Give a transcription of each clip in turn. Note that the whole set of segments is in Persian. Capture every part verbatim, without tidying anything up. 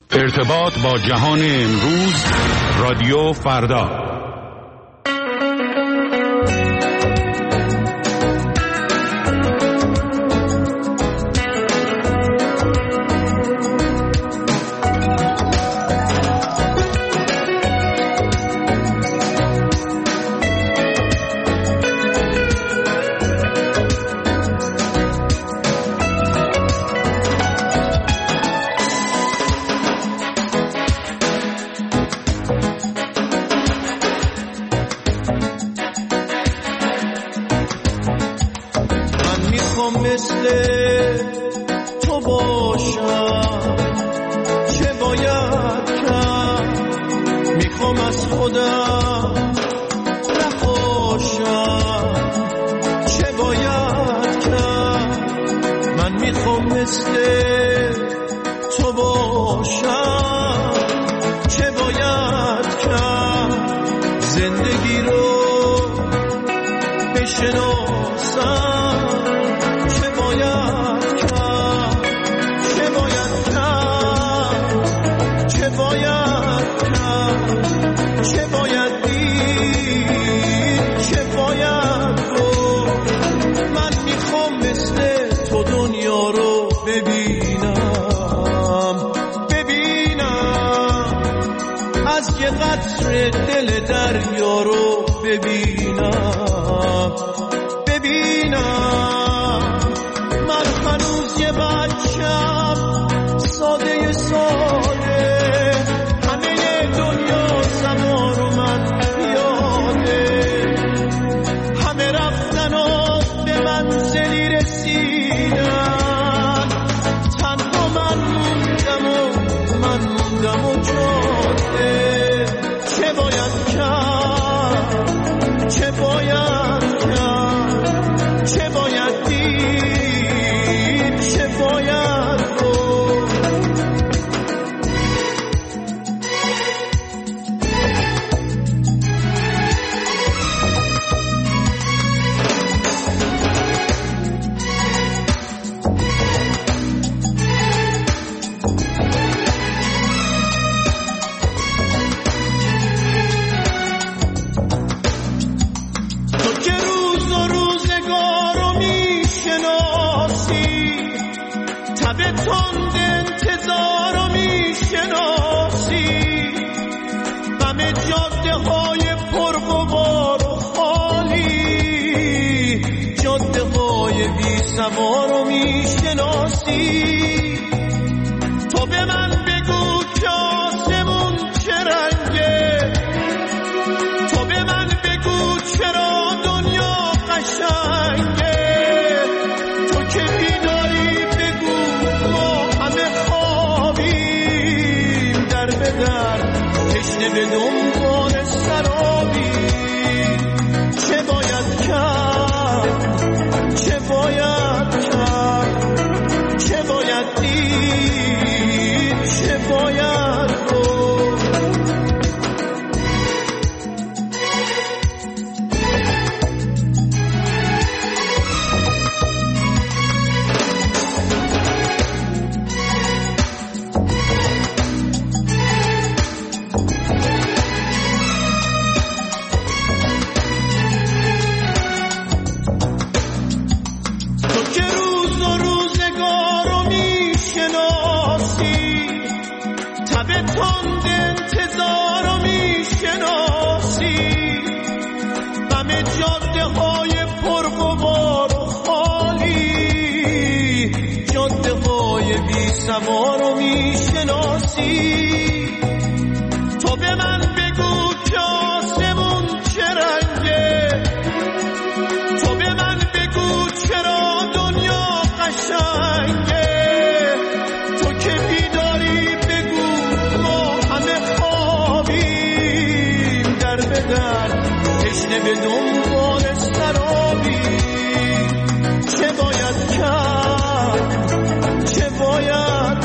ارتباط با جهان امروز، رادیو فردا.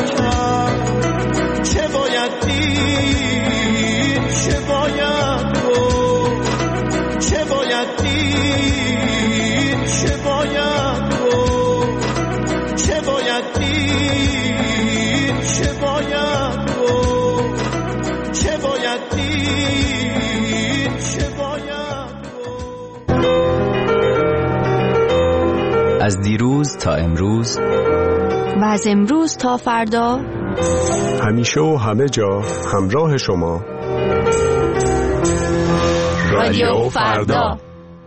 چه باید دید، چه باید از دیروز تا امروز و از امروز تا فردا، همیشه و همه جا همراه شما. رادیو فردا.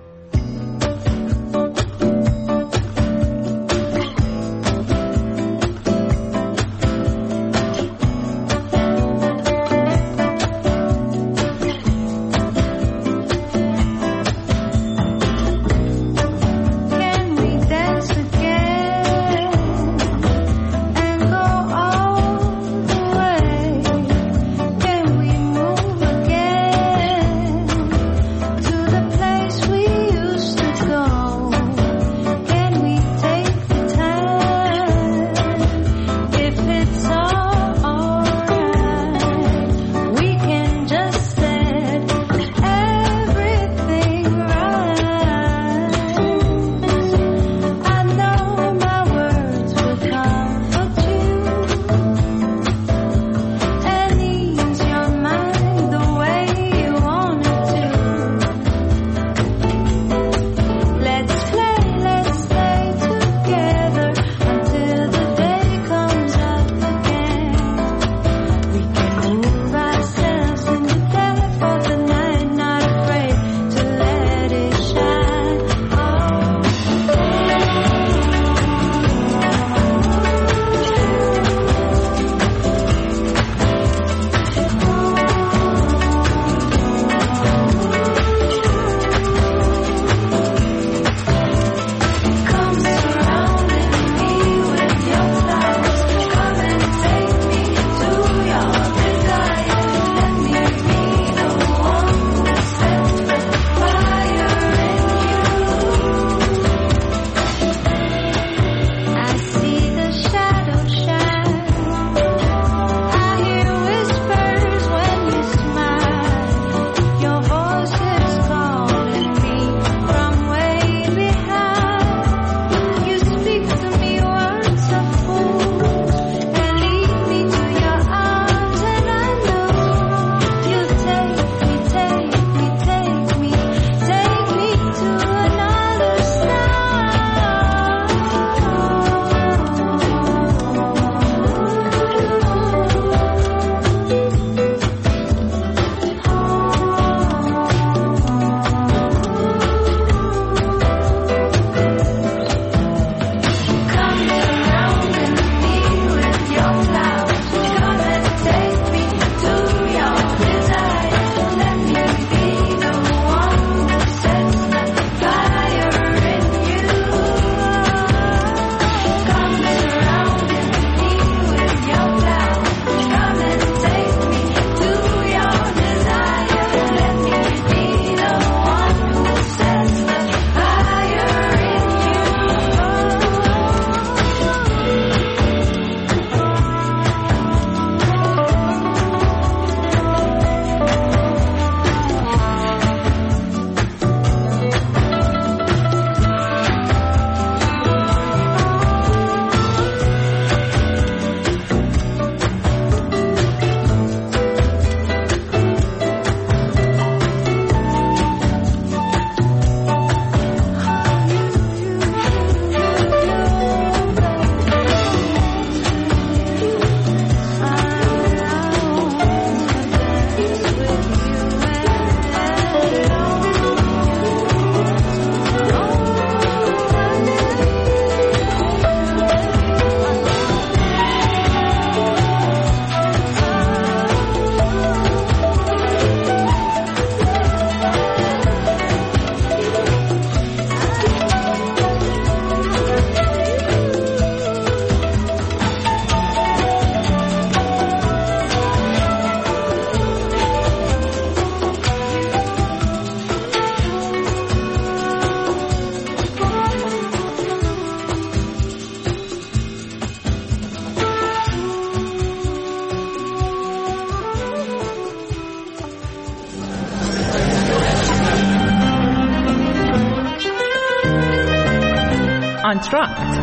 آنتراکت.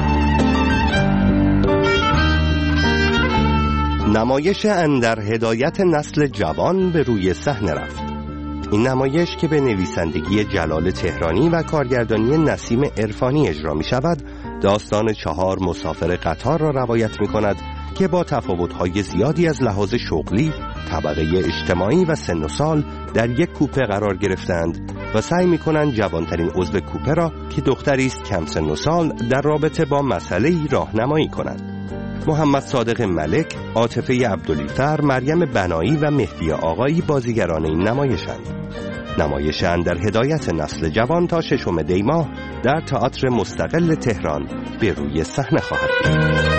نمایش اندر هدایت نسل جوان به روی صحنه رفت. این نمایش که به نویسندگی جلال تهرانی و کارگردانی نسیم عرفانی اجرا می شود، داستان چهار مسافر قطار را روایت می کند که با تفاوت‌های زیادی از لحاظ شغلی، طبقه اجتماعی و سن و سال در یک کوپه قرار گرفتند و سعی می‌کنند جوانترین عضو کوپه را که دختری است کم سن و سال در رابطه با مسئله‌ای راهنمایی کنند. محمد صادق ملک، عاطفه عبدالی‌فر، مریم بنایی و مهدی آقایی بازیگران این نمایشند. نمایش در هدایت نسل جوان تا ششم دی ماه در تئاتر مستقل تهران به روی صحنه خواهد بود.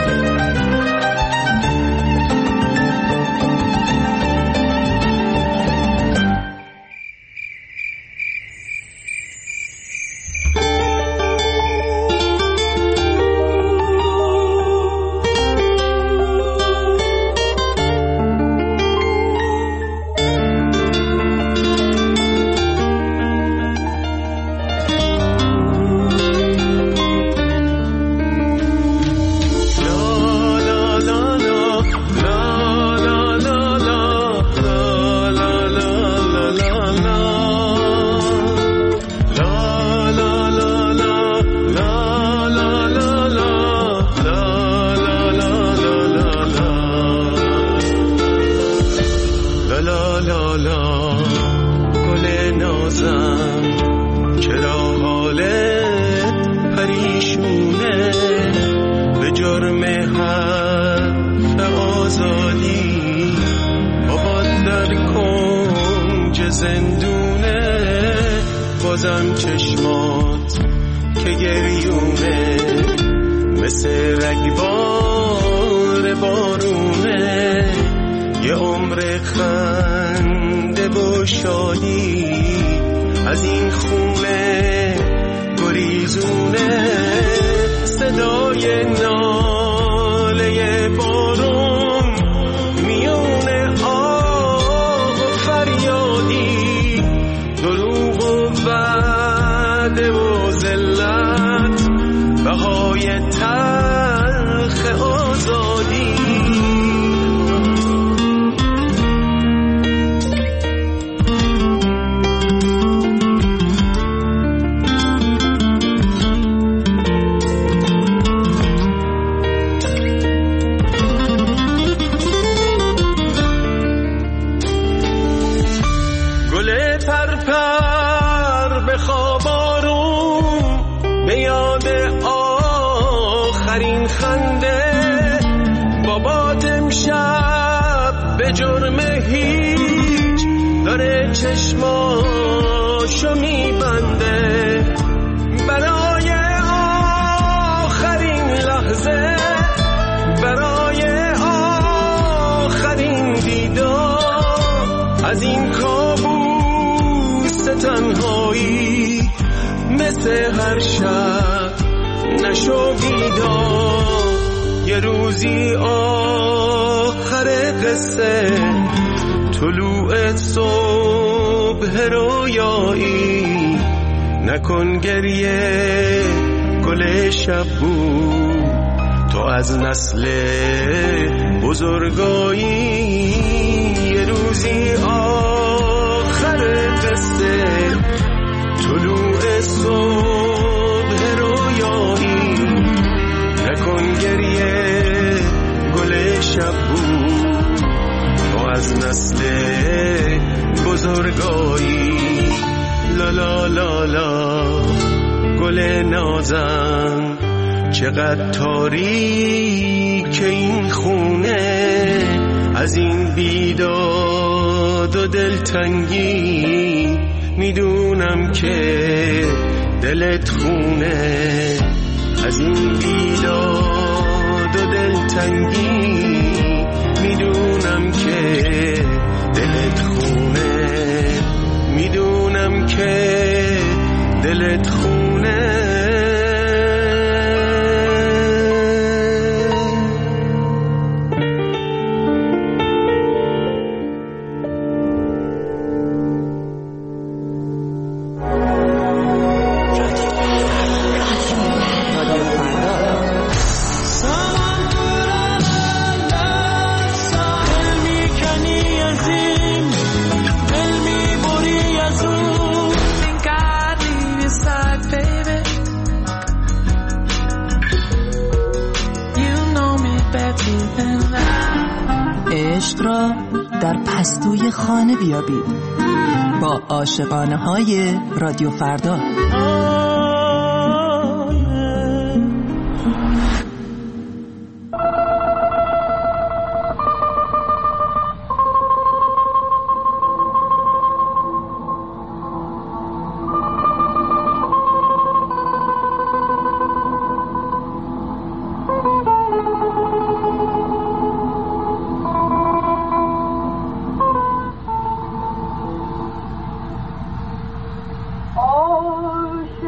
بازم چشمات که گریونه مثل رگبار بارونه، یه عمر خنده و شادی از این خونه گریزونه، صدای ناله بارون میونه آه و فریادی، دروغ و وعده و ذلت، بهای تلخ آزادی. آخرین خنده بابات امشب به جرم هیچ داره چشماشو میبنده، برای آخرین لحظه، برای آخرین دیدار از این کابوس تنهایی، مثل هر شب نشو بیدار، یه روزی آخر قصه، طلوع صبح رویایی، نکن گریه گل شب بود، تو از نسل بزرگایی، یه روزی آخر قصه، طلوع صبح رویایی، نکن گریه گل شب بود، تو از نسل بزرگایی. لا لا لا لا گل نازم، چقدر تاریک این خونه، از این بیداد و دلتنگی، میدونم که دلت خونه، از این بیداد و دلتنگی، میدونم که دلت خونه، میدونم که دلت خونه. عشق را در پستوی خانه بیابید با عاشقانه های رادیو فردا. عاشق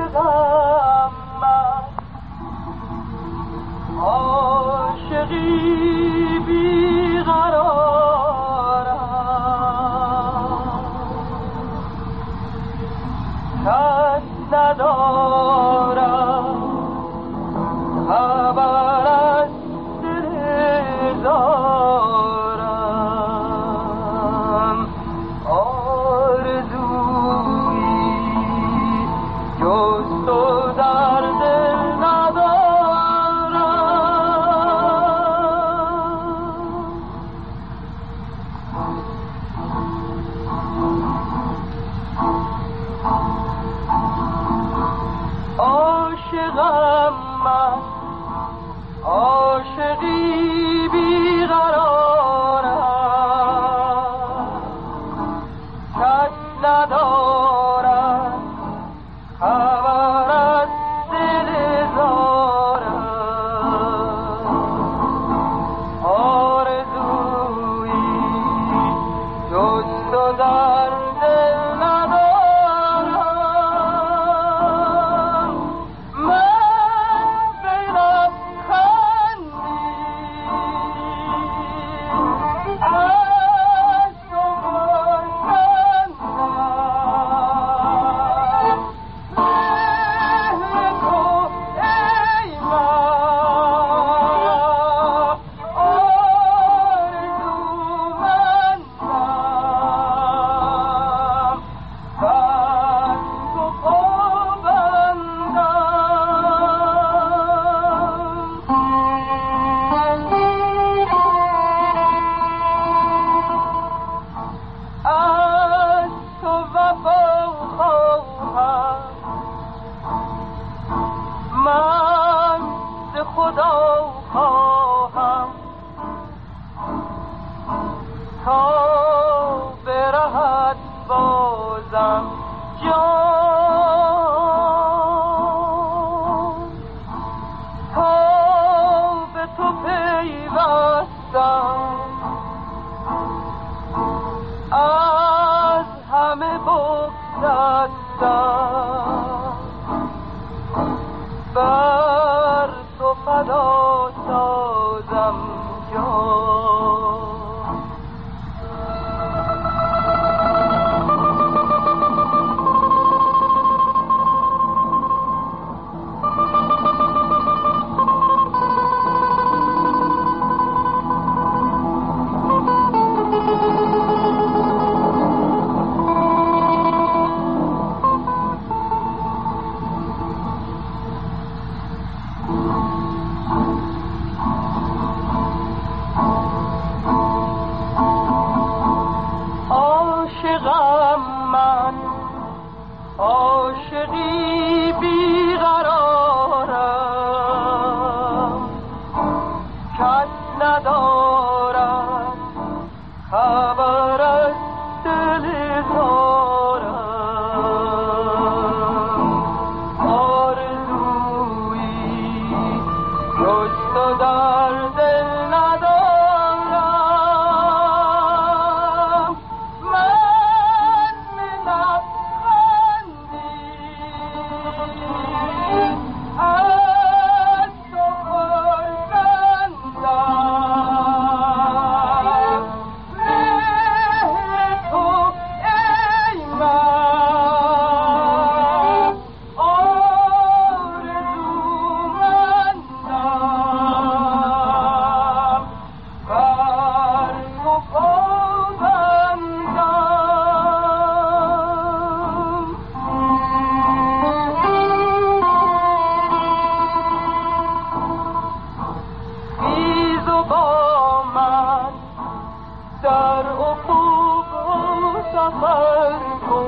در افق سفر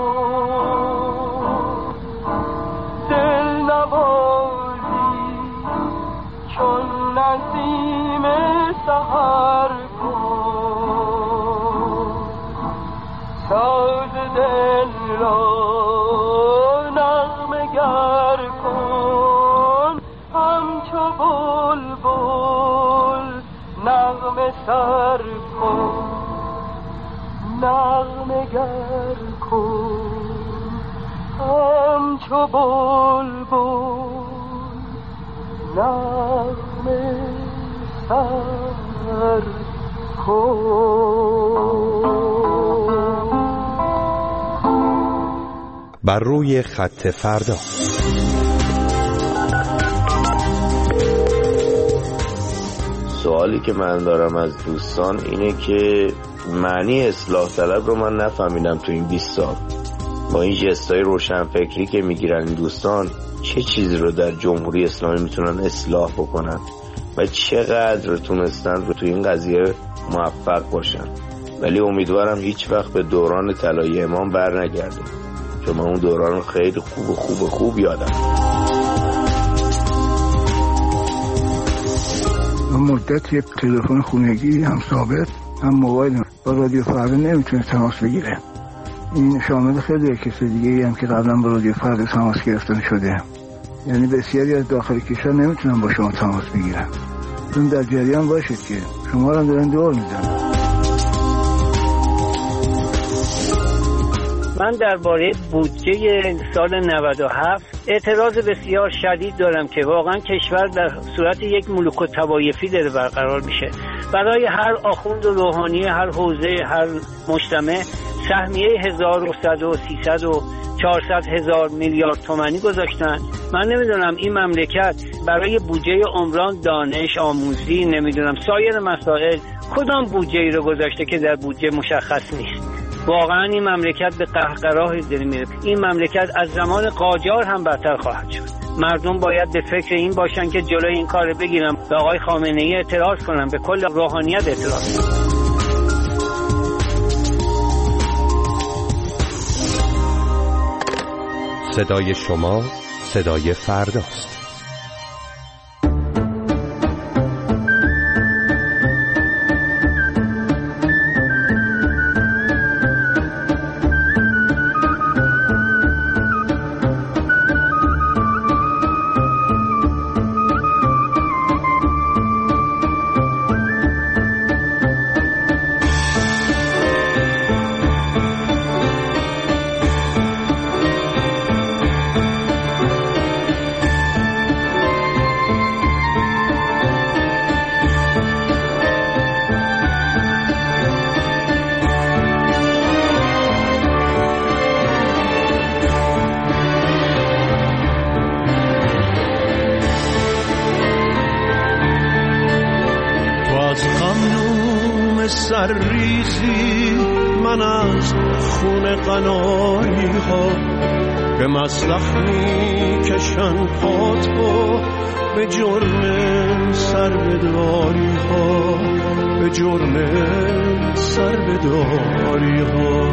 کن، دل نوازی چون نسیم سحر کن، ساز دل را نغمه گر کن، همچو بلبل نغمه سر کن، نغمه گر کن، همچو بلبل نغمه سر کن. بر روی خط فردا. سوالی که من دارم از دوستان اینه که معنی اصلاح طلب رو من نفهمیدم تو این بیست سال. با این جستای روشنفکری که میگیرن این دوستان، چه چیزی رو در جمهوری اسلامی میتونن اصلاح بکنن و چقدر تونستن رو تو این قضیه موفق باشن. ولی امیدوارم هیچ وقت به دوران طلایی امام بر نگردیم، چون من اون دوران رو خیلی خوب خوب خوب یادم. مدت یک تلفن خونگی هم ثابت هم موبایل با رادیو فردا نمیتونه تماس بگیره. این شامل خیلی کسی دیگه هم که قبلا با رادیو فردا تماس گرفتن شده، یعنی بسیاری از داخل کشور نمیتونن با شما تماس بگیرن. اون در جریان باشید که شما رو دارن دور میزنن. من درباره بودجه سال نود و هفت اعتراض بسیار شدید دارم که واقعا کشور در صورت یک ملوک الطوایفی داره برقرار میشه. برای هر آخوند و روحانی هر حوزه هر مجتمع سهمیه هزار و صد و سیصد و چهارصد هزار میلیارد تومانی گذاشتن. من نمیدونم این مملکت برای بودجه عمران، دانش آموزی، نمیدونم سایر مسائل کدام بودجه رو گذاشته که در بودجه مشخص نیست. واقعا این مملکت به قهقرایی داره میره. این مملکت از زمان قاجار هم بدتر خواهد شد. مردم باید به فکر این باشن که جلوی این کار بگیرن، به آقای خامنه‌ای اعتراض کنن، به کل روحانیت اعتراض کنن. صدای شما صدای فرداست. سرریزی من از خون قناری ها به مسلخ می کشن پاتو، به جرم سر بداری ها، به جرم سر بداری ها.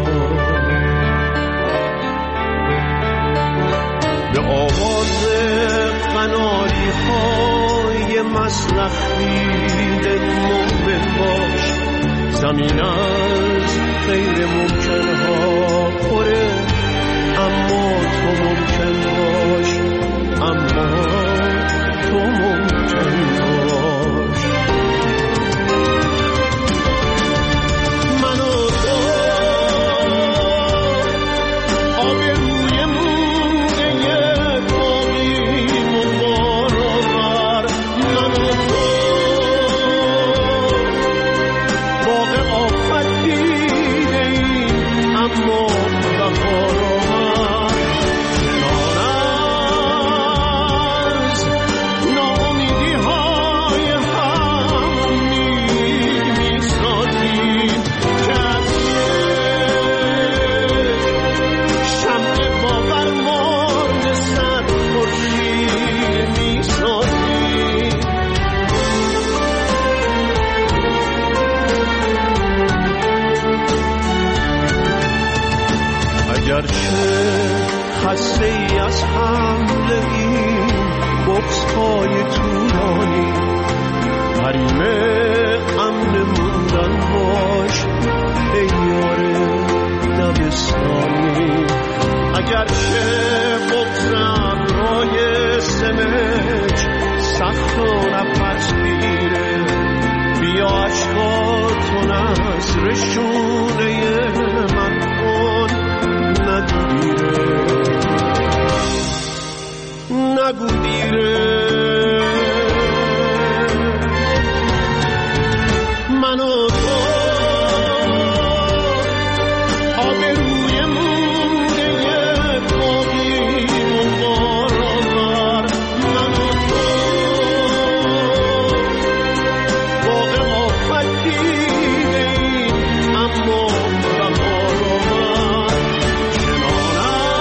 به آواز قناری های مسلخ دیده مومن باش، زمین از غیر ممکن ها پره، اما تو ممکن باش، اما تو ممکن باش. من و تو آب روی موده باقیم و بارور، من و تو باغ آفت دیده این اگرچه خسته ای از حمله این بغض های طولانی، حریم امن موندن باش ای یار دبستانی. اگرچه بغض ابرای سمج سخت و نفس گیره، بیا عشقاتون از رشونه من کن، نگو دیره نگو دیره. من و تو آبروی مونده باقیم و بارآور، من و تو باغ آفت دیده ایم اما بهار آور. چنان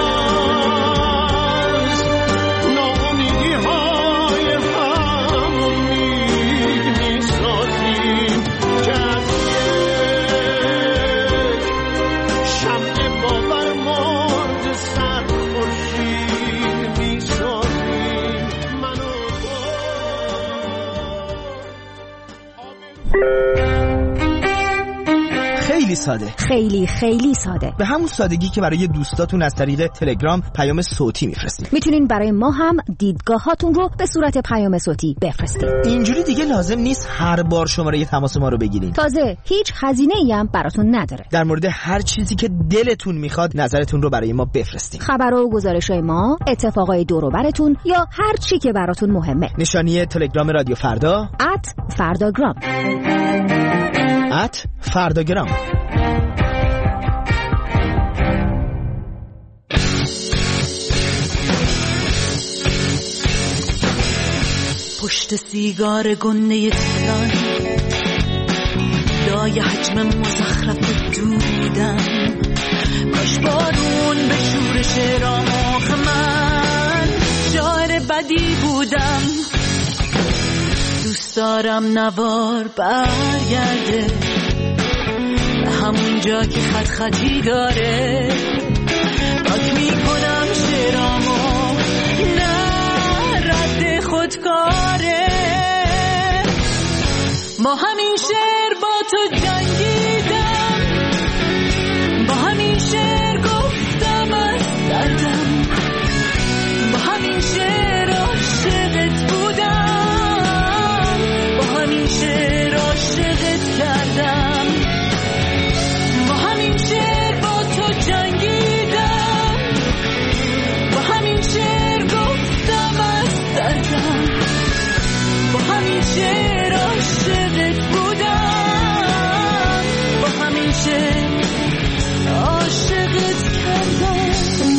از ناامیدی های هم امید می سازیم که از یک شمع باور مرد سر خورشید می سازیم. من و خیلی ساده، خیلی خیلی ساده، به همون سادگی که برای دوستاتون از طریق تلگرام پیام صوتی میفرستید. میتونین برای ما هم دیدگاهاتون رو به صورت پیام صوتی بفرستید. اینجوری دیگه لازم نیست هر بار شماره تماس ما رو بگیرین. تازه هیچ هزینه‌ای هم براتون نداره. در مورد هر چیزی که دلتون میخواد نظرتون رو برای ما بفرستین. خبر و گزارش‌های ما، اتفاقای دور و براتون یا هر چی که براتون مهمه. نشانی تلگرام رادیو فردا ات فرداگرام ات فرداگرام. پشت سیگار گنده تهران، لای حجم مزخرف دودم، کاش بارون به شورش راماخ من شاعر بدی بودم. دوست دارم نوار برگرده به همون جا که خط خطی داره، پاک میکنم شعرامو، نه رد خودکاره. با همین شعر با تو جنگیدم، با همین شعر گفتم از دردم، با همین شعر عاشقت بودم، با همین شعر عاشقت کردم، با همین شعر با تو جنگیدم، با همین شعر گفتم از دردم، با همین شعر عاشقت بودم، با همین شعر عاشقت کردم.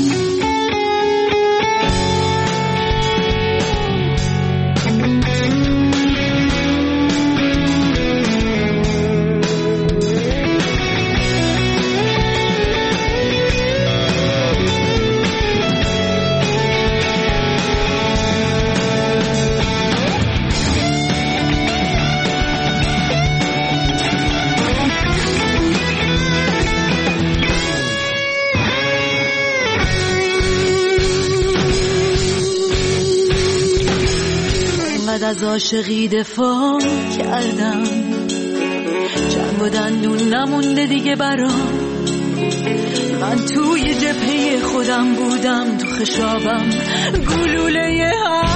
از عاشقی دفاع کردم، جنگ و دندون نمونده دیگه برام، من توی جبهه خودم بودم، تو خشابم گلوله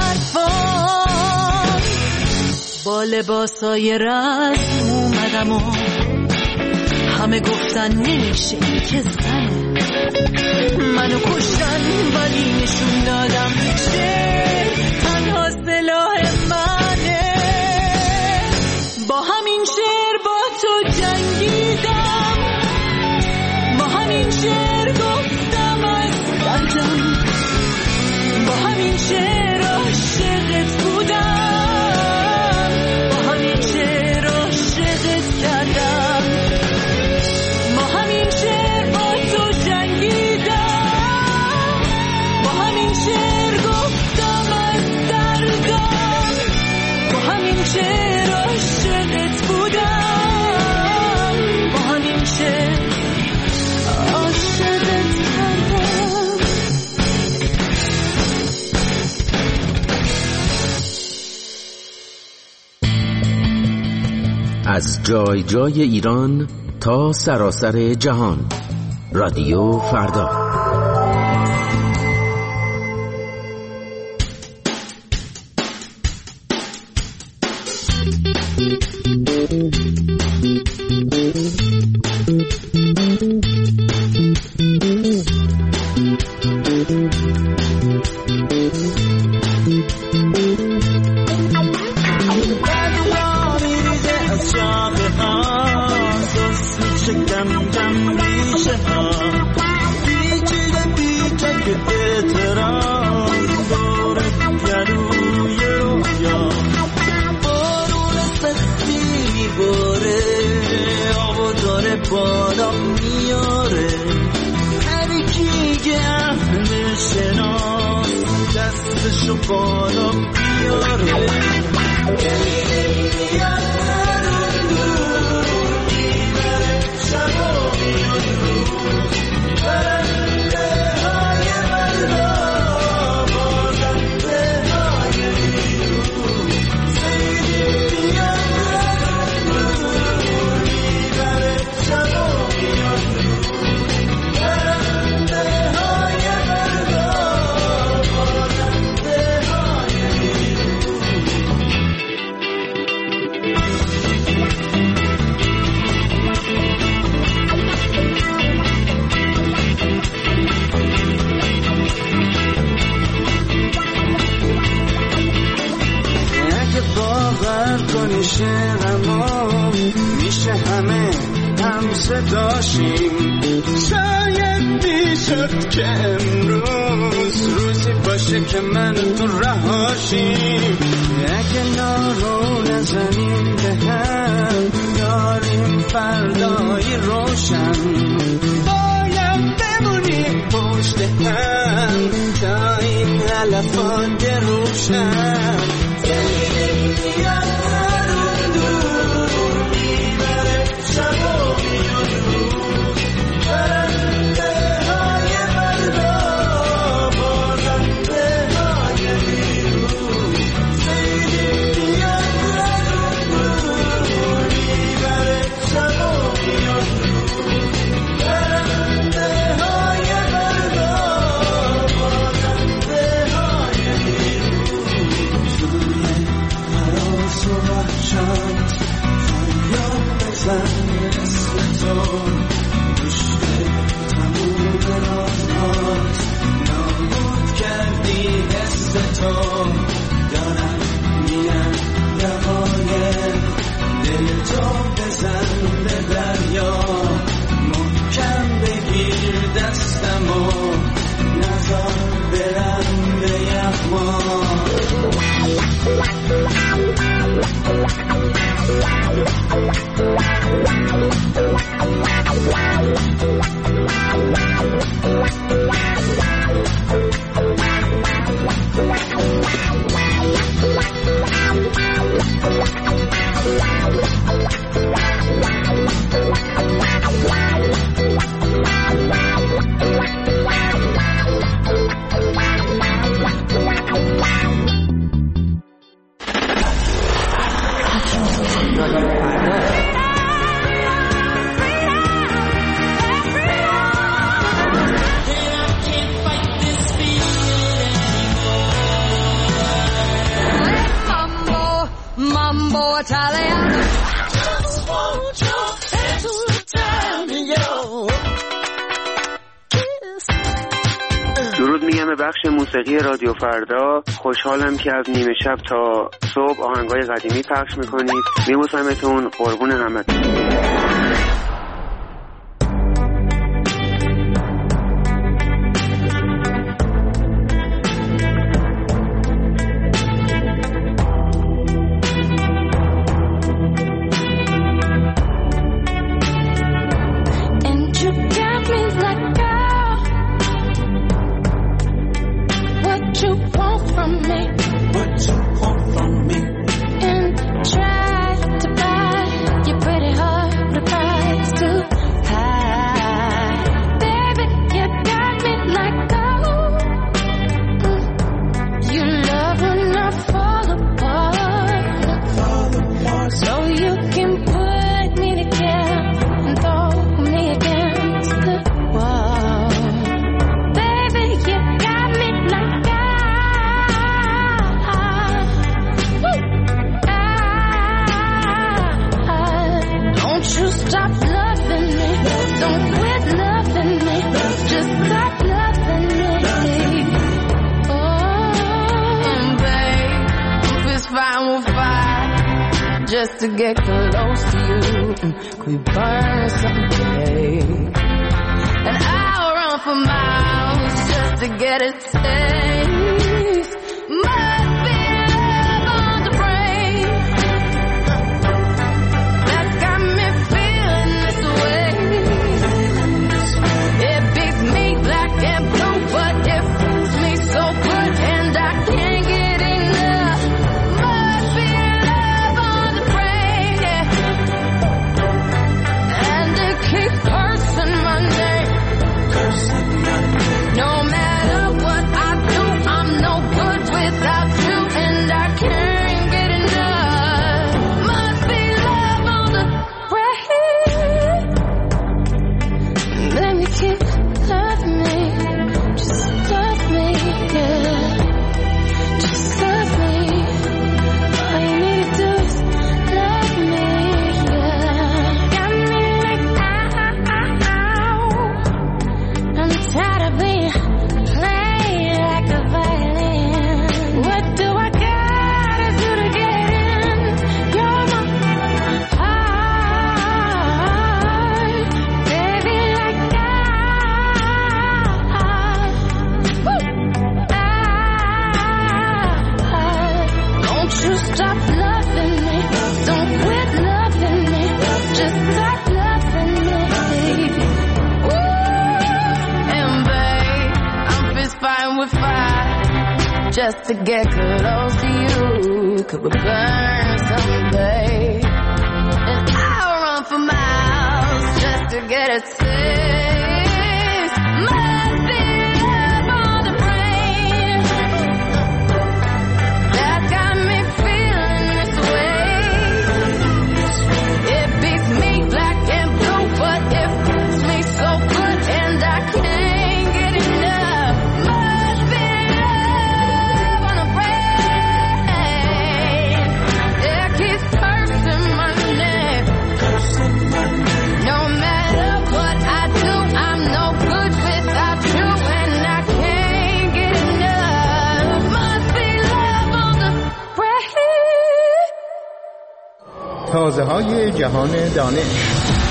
حرفام، با لباسای رسم اومدم و همه گفتن نمیشه این که زنه، منو کشتن ولی نشون دادم شعر تنها سلاح منه. با همین شعر با تو جنگیدم، با همین شعر گفتم از دردم، با همین شعر عاشقت بودم، با همین شعر عاشقت کردم، با همین شعر با تو جنگیدم، با همین شعر گفتم از جای جای ایران تا سراسر جهان. رادیو فردا. بالا میاره هر کی که اهل شناس دستشو بالا بیاره شعرمو میشه همه هم صداشیم شاید میشد که امروز روزی باشه که من تو رهاشیم اگه نارو نزنیم به هم داریم فردایی روشن باید بمونیم پشت هم تا این علفات روشن درود میگم به بخش موسیقی رادیو فردا. خوشحالم که از نیمه شب تا صبح آهنگای قدیمی پخش میکنید. میبوسمتون، قربون همتون. Try to buy your pretty heart. to get close to you. Could we burn someday? And I'll run for miles just to get a taste. Must be love on the brain that's got me feeling this way. It beats me black and blue, but it fools me so good, and I can't get enough. Must be love on the brain, yeah. And it keeps cursing my name. No matter what I do, I'm no good without you, and I can't get enough. Must be love on the brain. Let me keep loving me, just love me, yeah. Just love me. All you need to do is love me, yeah. Got me like ow. I'm tired of being played like a violin. What do I gotta do to get in? You're my heart, baby, like don't you stop loving me, don't quit loving me, just stop loving me. Ooh, and babe, I'm fist fighting with fire just to get close to you. Could we burn someday? And I'll run for miles just to get a taste. Must be love on the brain that got me feeling this way. It beats me black and blue, but it fools me so good, and I can't get enough. Must be love on the brain. It keeps cursing my name. No matter what I do, I'm no good without you, and I can't get enough. Must be love on the brain. تازه های جهان دانش.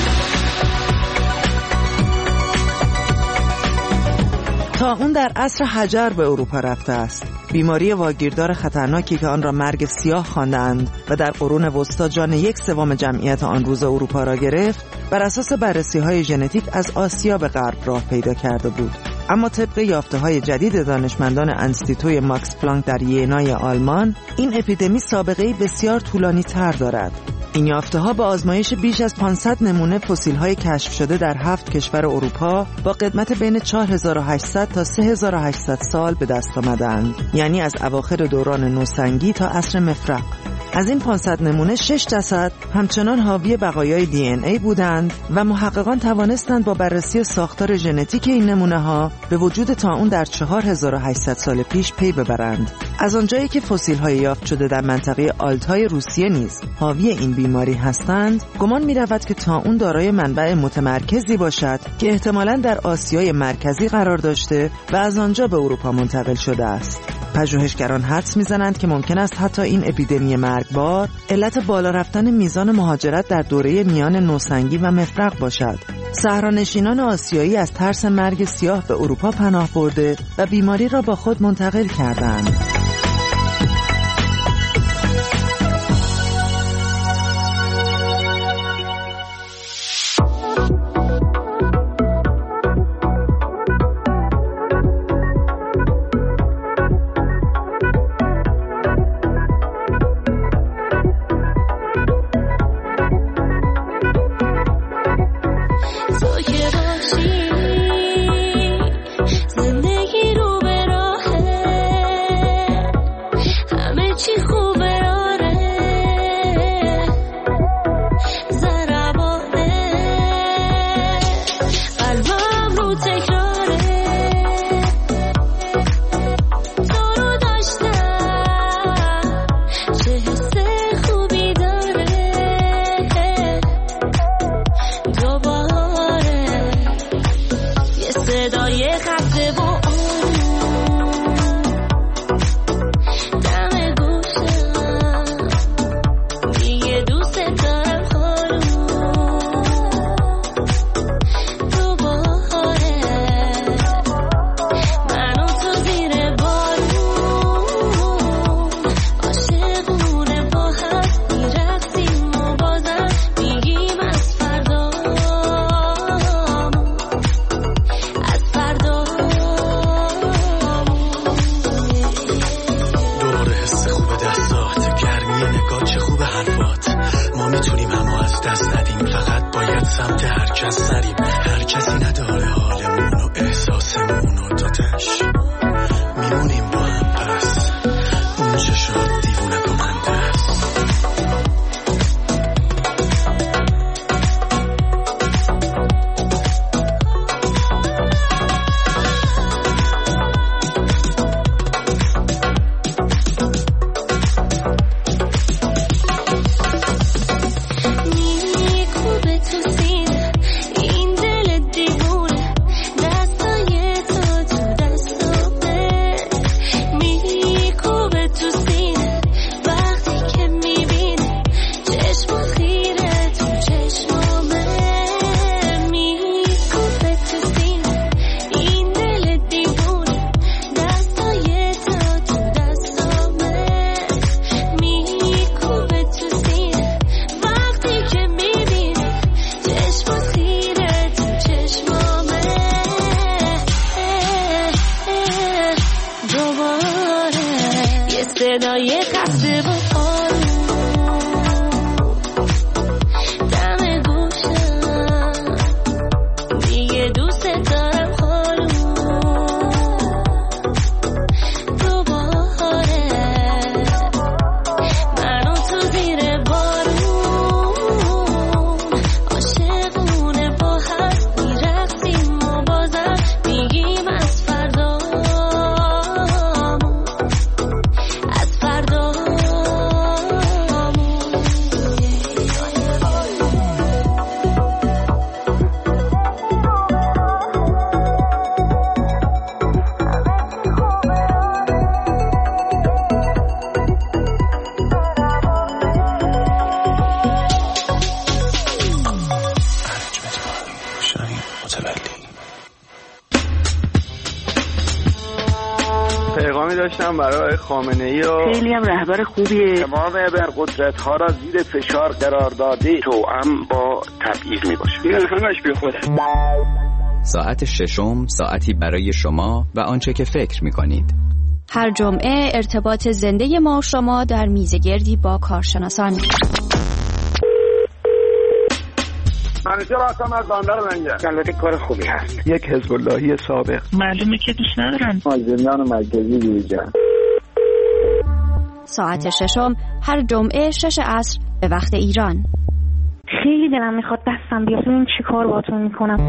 طاعون در عصر حجر به اروپا رفته است. بیماری واگیردار خطرناکی که آن را مرگ سیاه خواندند و در قرون وسطا جان یک سوم جمعیت آن روز اروپا را گرفت، بر اساس بررسی‌های ژنتیک از آسیا به غرب راه پیدا کرده بود. اما طبق یافته‌های جدید دانشمندان انستیتوی ماکس پلانک در ینای آلمان، این اپیدمی سابقه‌ای بسیار طولانی تر دارد. این یافته‌ها با آزمایش بیش از پانصد نمونه فسیل‌های کشف شده در هفت کشور اروپا با قدمت بین چهار هزار و هشتصد تا سه هزار و هشتصد سال به دست آمدند، یعنی از اواخر دوران نوسنگی تا عصر مفرق. از این پانصد نمونه شش جسد همچنان حاوی بقایای دی ان ای بودند و محققان توانستند با بررسی ساختار ژنتیک این نمونه‌ها به وجود طاعون در چهار هزار و هشتصد سال پیش پی ببرند. از آنجایی که فسیل‌های یافت شده در منطقه آلتای روسیه نیز حاوی این بیماری هستند، گمان می‌رود که طاعون دارای منبع متمرکزی باشد که احتمالاً در آسیای مرکزی قرار داشته و از آنجا به اروپا منتقل شده است. پژوهشگران حدس می‌زنند که ممکن است حتی این اپیدمی مرگبار علت بالا رفتن میزان مهاجرت در دوره میان نوسنگی و مفرق باشد. صحرانشینان آسیایی از ترس مرگ سیاه به اروپا پناه برده و بیماری را با خود منتقل کردند. کس نریم، هر کسی نداره حالمون و احساسمون و دادش میمونیم با هم، پس اون چشات دیوونه کننده است. برای خامنه‌ای و خیلی هم رهبر خوبیه. تمام ابرقدرت ها را زیر فشار قرار داده، توأم با تبعیض میباشه. این همش بی خوده. ساعت ششم، ساعتی برای شما و آنچه که فکر میکنید. هر جمعه ارتباط زنده ما و شما در میزگردی با کارشناسان. منیجر هستم از بندر منجر. البته کار خوبی هست. یک حزب اللهی سابق. معلومه که دوست ندارن. مازندران مرکزی دیجان. ساعت ششم هر جمعه شش عصر به وقت ایران. خیلی دلم میخواد دستم بیاد ببین چی کار باهاتون میکنم.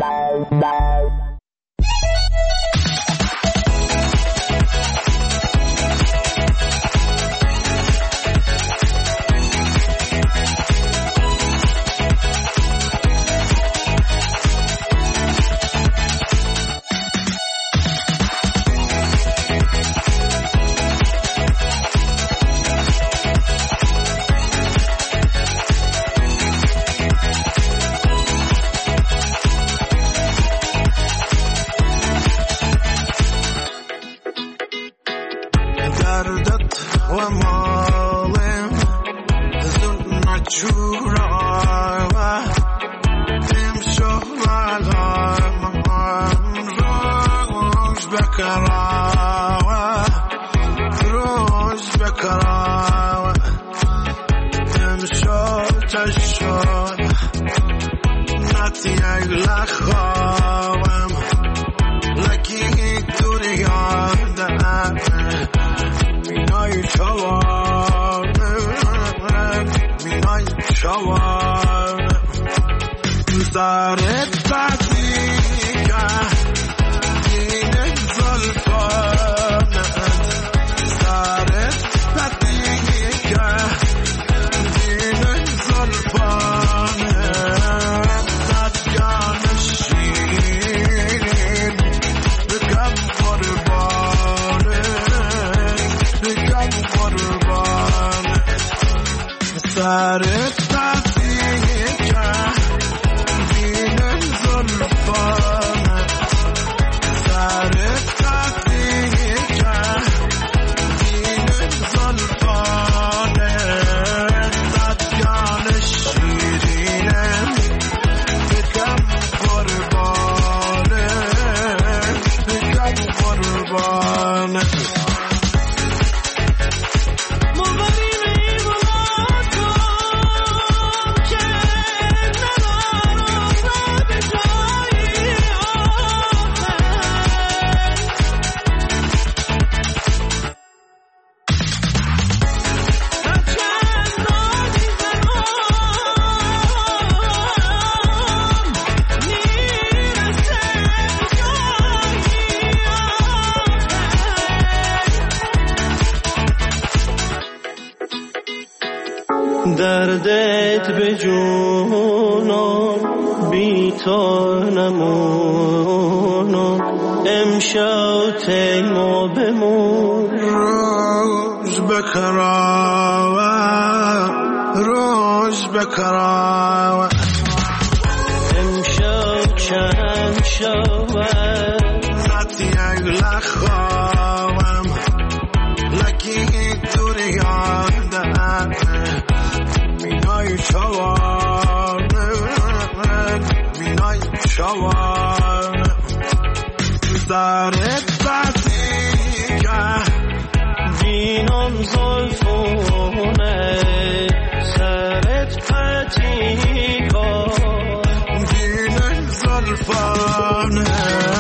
دردت به جونم بی تو نمونم امشب تیما بمون روز بکراوه روز بکراوه امشب چند شود حتی اگه لخوام لکی دوری یادم بینای شوانه بینای شوانه دارت بسی که دینم زلفونه سرت پتی کن دینم زلفانه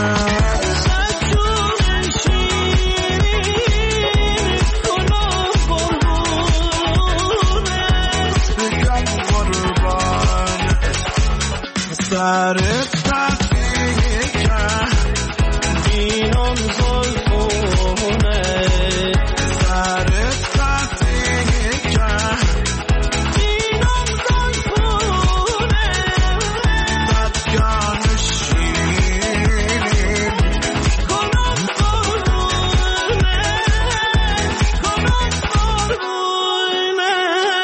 سرت پسی که دینم زلفونه سرت پسی که دینم زلفونه بدگان شیرین کنم قربونه کنم قربونه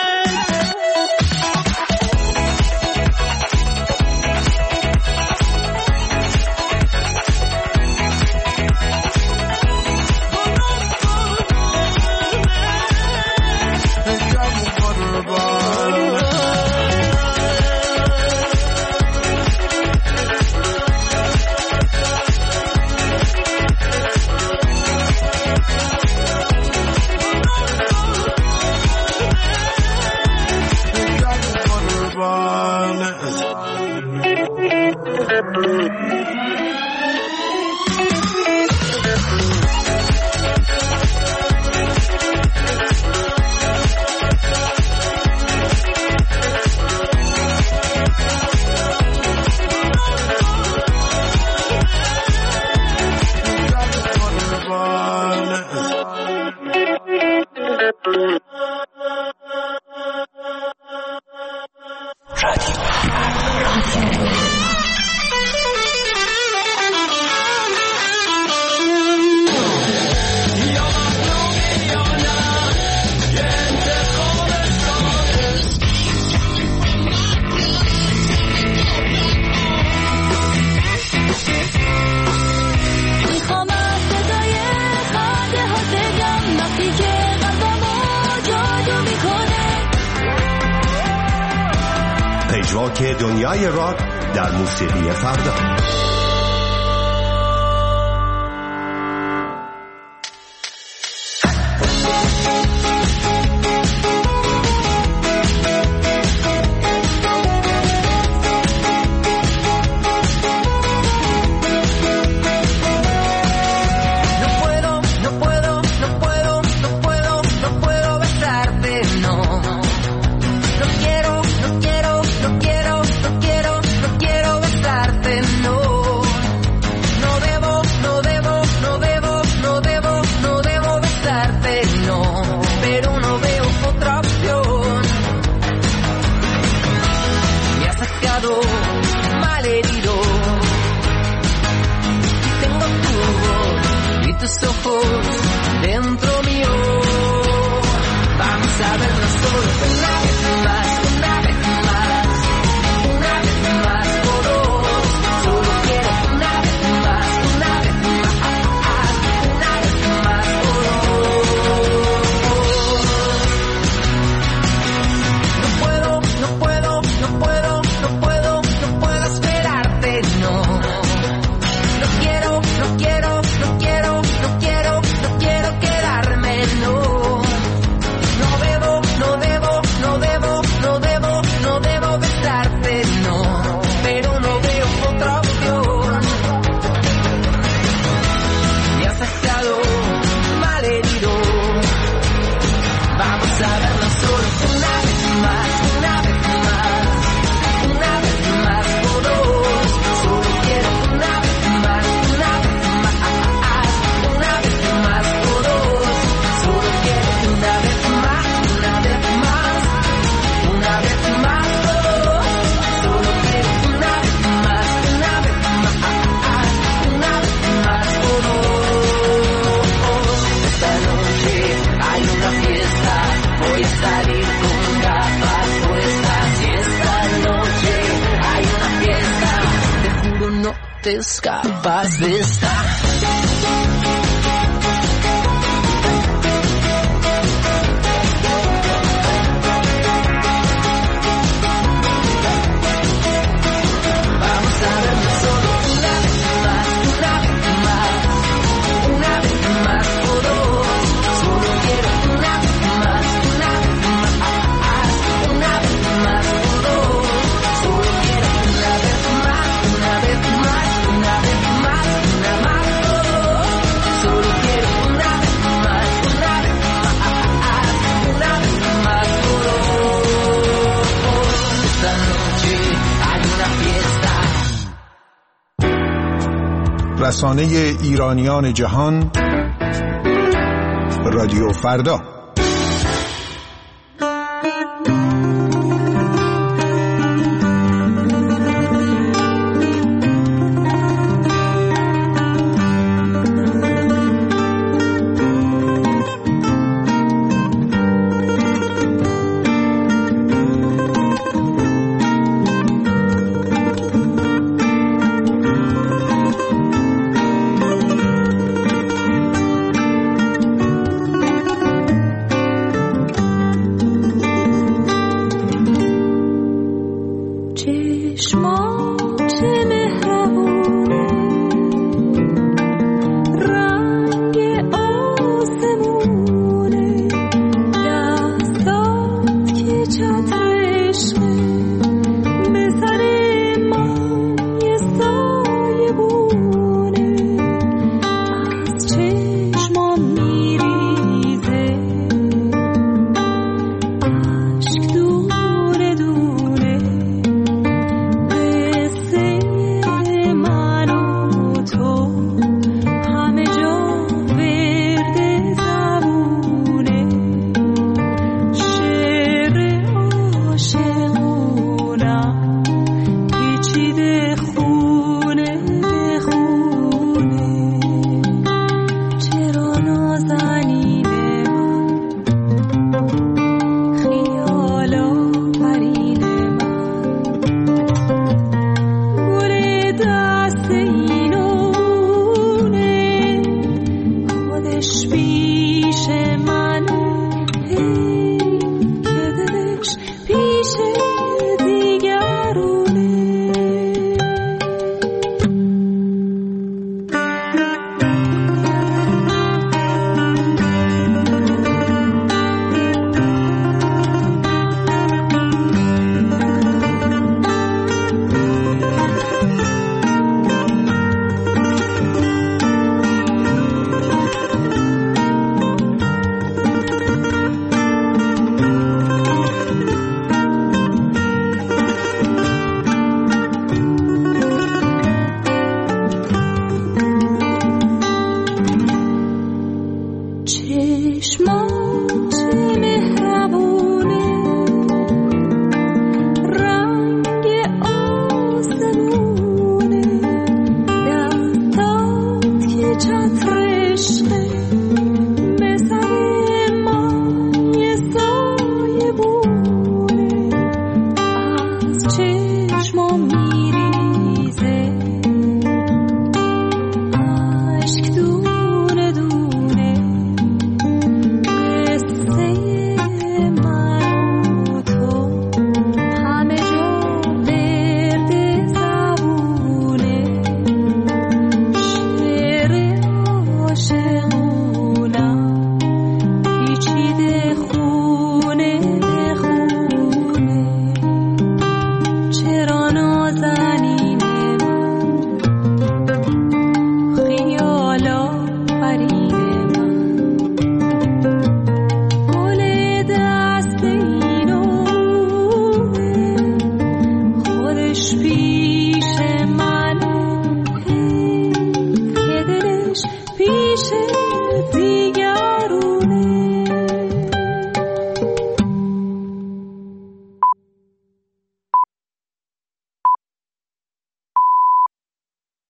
که دنیای راک در موسیقی فردا. No no te escapas de esta. رسانه ایرانیان جهان رادیو فردا.